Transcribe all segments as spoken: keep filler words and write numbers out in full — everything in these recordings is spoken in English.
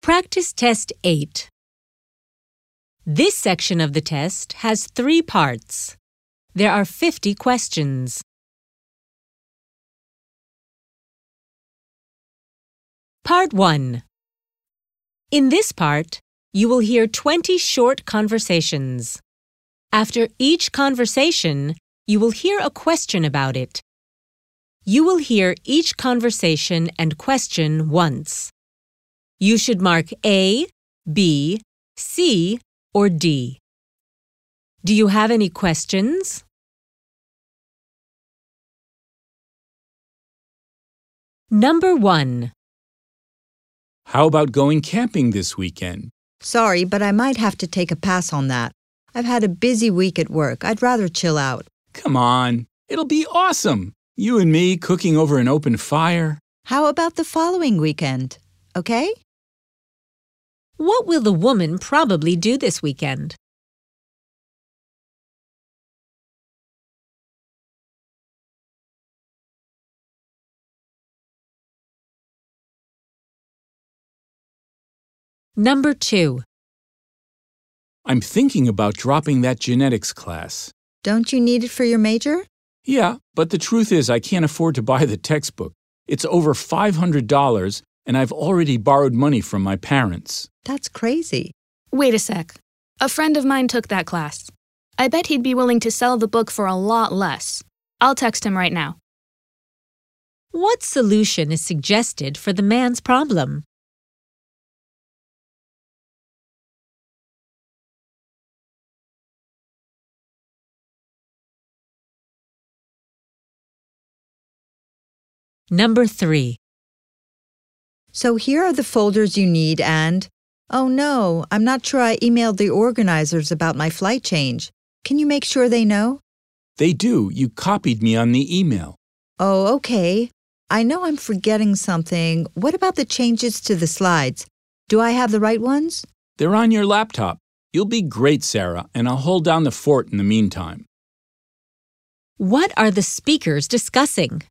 Practice Test eight. This section of the test has three parts. There are fifty questions. Part one. In this part, you will hear twenty short conversations. After each conversation, you will hear a question about it. You will hear each conversation and question once. You should mark A, B, C, or D. Do you have any questions? Number one. How about going camping this weekend? Sorry, but I might have to take a pass on that. I've had a busy week at work. I'd rather chill out. Come on, it'll be awesome. You and me cooking over an open fire. How about the following weekend? Okay? What will the woman probably do this weekend? Number two. I'm thinking about dropping that genetics class. Don't you need it for your major? Yeah, but the truth is I can't afford to buy the textbook. It's over five hundred dollars, and I've already borrowed money from my parents. That's crazy. Wait a sec. A friend of mine took that class. I bet he'd be willing to sell the book for a lot less. I'll text him right now. What solution is suggested for the man's problem? Number three. So here are the folders you need and, oh no, I'm not sure I emailed the organizers about my flight change. Can you make sure they know? They do. You copied me on the email. Oh, okay. I know I'm forgetting something. What about the changes to the slides? Do I have the right ones? They're on your laptop. You'll be great, Sarah, and I'll hold down the fort in the meantime. What are the speakers discussing?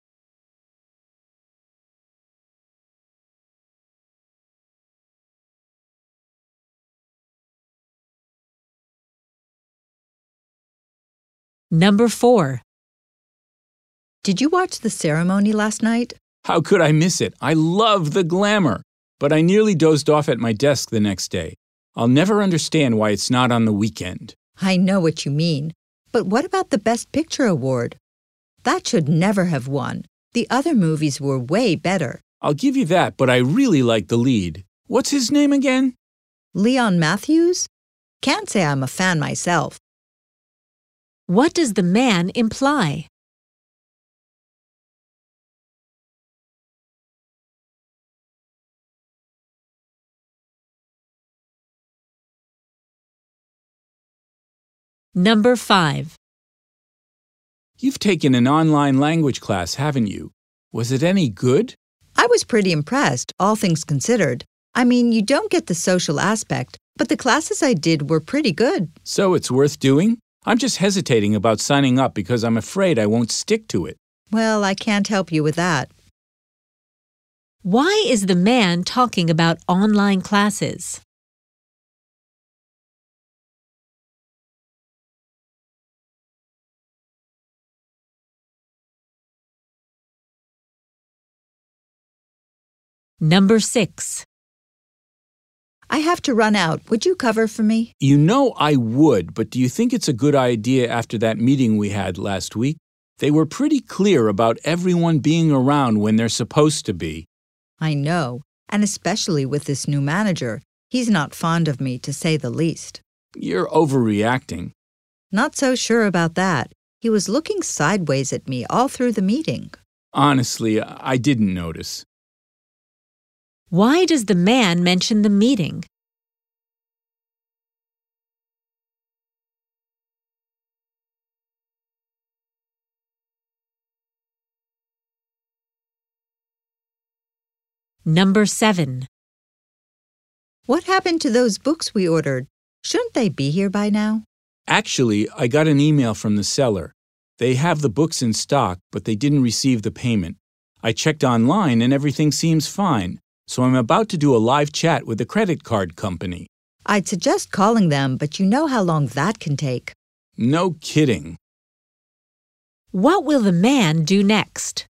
Number four. Did you watch the ceremony last night? How could I miss it? I love the glamour. But I nearly dozed off at my desk the next day. I'll never understand why it's not on the weekend. I know what you mean. But what about the Best Picture award? That should never have won. The other movies were way better. I'll give you that, but I really like the lead. What's his name again? Leon Matthews? Can't say I'm a fan myself. What does the man imply? Number five. You've taken an online language class, haven't you? Was it any good? I was pretty impressed, all things considered. I mean, you don't get the social aspect, but the classes I did were pretty good. So it's worth doing? I'm just hesitating about signing up because I'm afraid I won't stick to it. Well, I can't help you with that. Why is the man talking about online classes? Number six. I have to run out. Would you cover for me? You know I would, but do you think it's a good idea after that meeting we had last week? They were pretty clear about everyone being around when they're supposed to be. I know, and especially with this new manager. He's not fond of me, to say the least. You're overreacting. Not so sure about that. He was looking sideways at me all through the meeting. Honestly, I didn't notice. Why does the man mention the meeting? Number seven. What happened to those books we ordered? Shouldn't they be here by now? Actually, I got an email from the seller. They have the books in stock, but they didn't receive the payment. I checked online and everything seems fine. so I'm about to do a live chat with the credit card company. I'd suggest calling them, but you know how long that can take. No kidding. What will the man do next?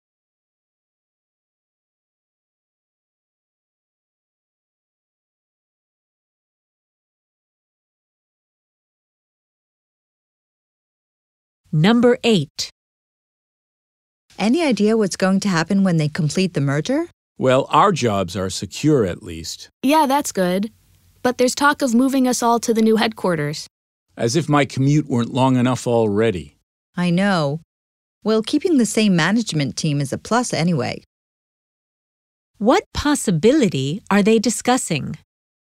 Number eight. Any idea what's going to happen when they complete the merger? Well, our jobs are secure at least. Yeah, that's good. But there's talk of moving us all to the new headquarters. As if my commute weren't long enough already. I know. Well, keeping the same management team is a plus anyway. What possibility are they discussing?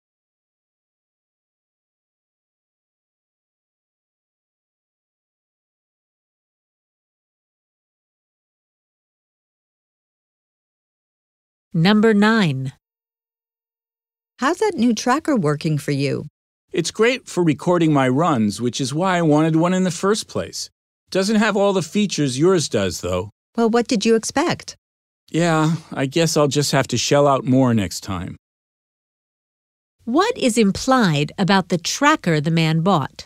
Number nine. How's that new tracker working for you? It's great for recording my runs, which is why I wanted one in the first place. Doesn't have all the features yours does, though. Well, what did you expect? Yeah, I guess I'll just have to shell out more next time. What is implied about the tracker the man bought?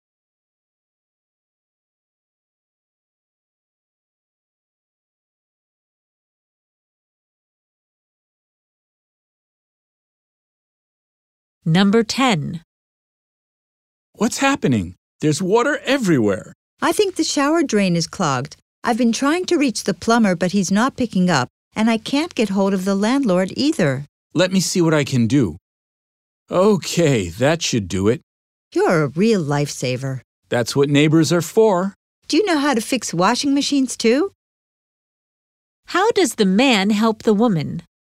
Number ten. What's happening? There's water everywhere. I think the shower drain is clogged. I've been trying to reach the plumber, but he's not picking up, and I can't get hold of the landlord either. Let me see what I can do. Okay, that should do it. You're a real lifesaver. That's what neighbors are for. Do you know how to fix washing machines too? How does the man help the woman?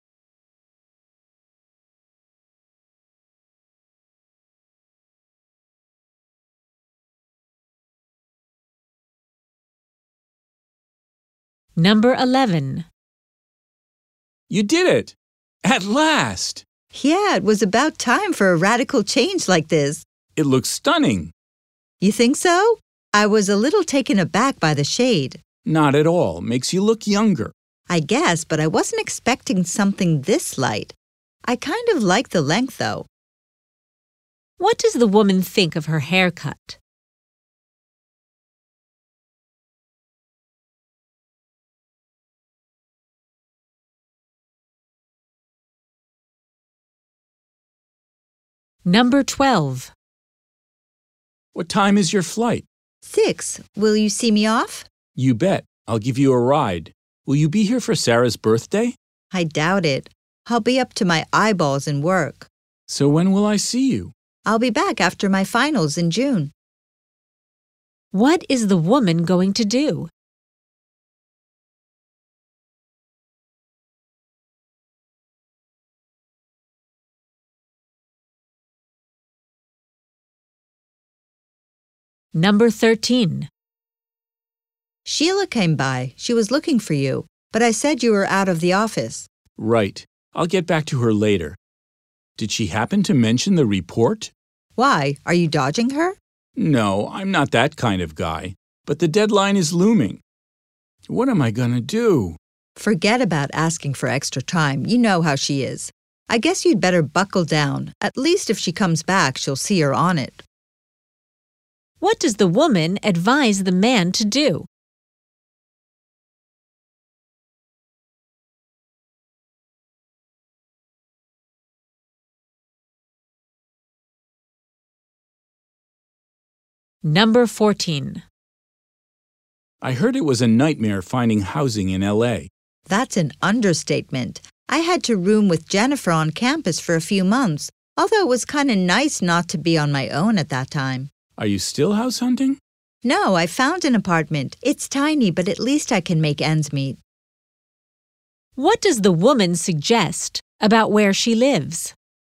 Number eleven. You did it! At last! Yeah, it was about time for a radical change like this. It looks stunning. You think so? I was a little taken aback by the shade. Not at all. Makes you look younger. I guess, but I wasn't expecting something this light. I kind of like the length, though. What does the woman think of her haircut? Number twelve. What time is your flight? Six. Will you see me off? You bet. I'll give you a ride. Will you be here for Sarah's birthday? I doubt it. I'll be up to my eyeballs in work. So when will I see you? I'll be back after my finals in June. What is the woman going to do? Number thirteen. Sheila came by. She was looking for you, but I said you were out of the office. Right. I'll get back to her later. Did she happen to mention the report? Why? Are you dodging her? No, I'm not that kind of guy. But the deadline is looming. What am I gonna do? Forget about asking for extra time. You know how she is. I guess you'd better buckle down. At least if she comes back, she'll see you're on it. What does the woman advise the man to do? Number fourteen. I heard it was a nightmare finding housing in L A. That's an understatement. I had to room with Jennifer on campus for a few months, although it was kind of nice not to be on my own at that time. Are you still house hunting? No, I found an apartment. It's tiny, but at least I can make ends meet. What does the woman suggest about where she lives?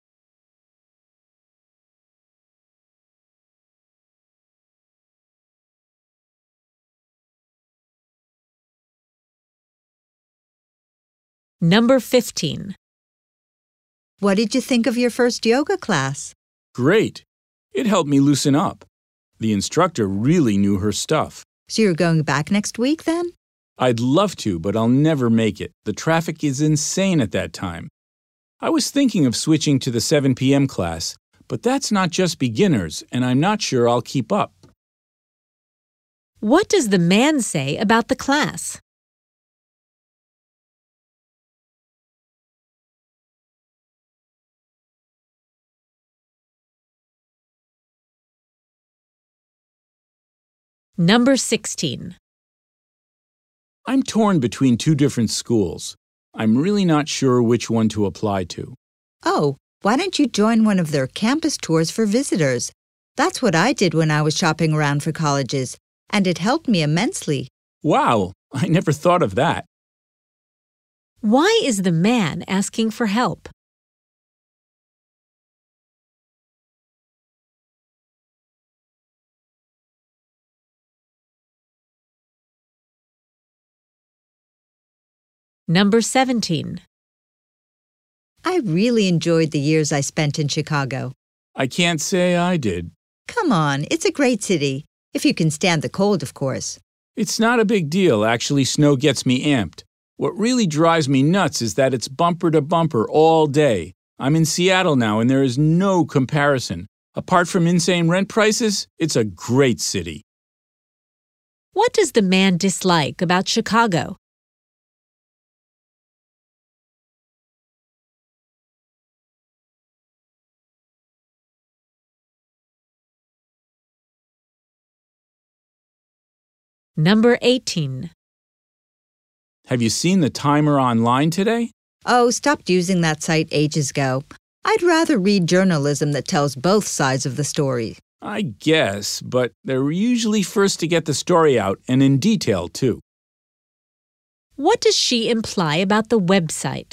Number fifteen. What did you think of your first yoga class? Great. It helped me loosen up. The instructor really knew her stuff. So you're going back next week then? I'd love to, but I'll never make it. The traffic is insane at that time. I was thinking of switching to the seven p.m. class, but that's not just beginners, and I'm not sure I'll keep up. What does the man say about the class? Number sixteen. I'm torn between two different schools. I'm really not sure which one to apply to. Oh, why don't you join one of their campus tours for visitors? That's what I did when I was shopping around for colleges, and it helped me immensely. Wow, I never thought of that. Why is the man asking for help? Number seventeen. I really enjoyed the years I spent in Chicago. I can't say I did. Come on, it's a great city. If you can stand the cold, of course. It's not a big deal. Actually, snow gets me amped. What really drives me nuts is that it's bumper to bumper all day. I'm in Seattle now, and there is no comparison. Apart from insane rent prices, it's a great city. What does the man dislike about Chicago? Number eighteen. Have you seen the timer online today? Oh, stopped using that site ages ago. I'd rather read journalism that tells both sides of the story. I guess, but they're usually first to get the story out, and in detail, too. What does she imply about the website?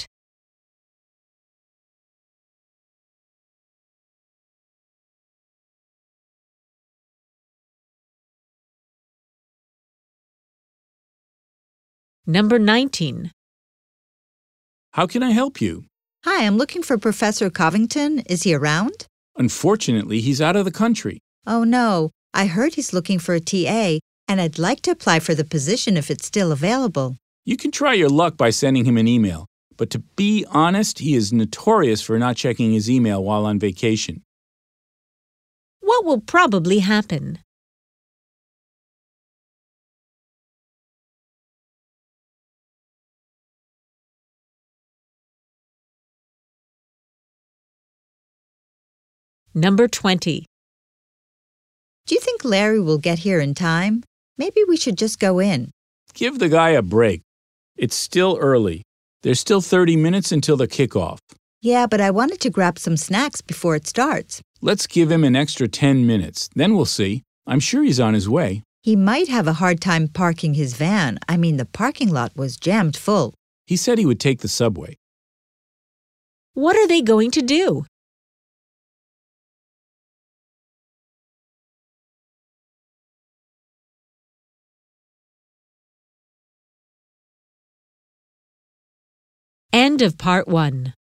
Number nineteen. How can I help you? Hi, I'm looking for Professor Covington. Is he around? Unfortunately, he's out of the country. Oh, no. I heard he's looking for a T A, and I'd like to apply for the position if it's still available. You can try your luck by sending him an email, but to be honest, he is notorious for not checking his email while on vacation. What will probably happen? Number twenty. Do you think Larry will get here in time? Maybe we should just go in. Give the guy a break. It's still early. There's still thirty minutes until the kickoff. Yeah, but I wanted to grab some snacks before it starts. Let's give him an extra ten minutes. Then we'll see. I'm sure he's on his way. He might have a hard time parking his van. I mean, the parking lot was jammed full. He said he would take the subway. What are they going to do? End of part one.